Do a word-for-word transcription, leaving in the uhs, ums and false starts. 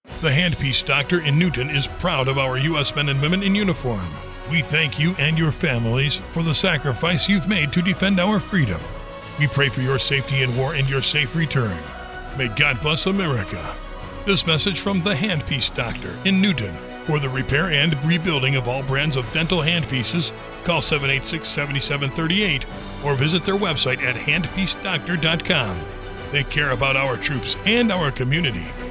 The Handpiece Doctor in Newton is proud of our U S men and women in uniform. We thank you and your families for the sacrifice you've made to defend our freedom. We pray for your safety in war and your safe return. May God bless America. This message from the Handpiece Doctor in Newton. For the repair and rebuilding of all brands of dental handpieces, call seven eight six, seven seven three eight or visit their website at handpiece doctor dot com. They care about our troops and our community.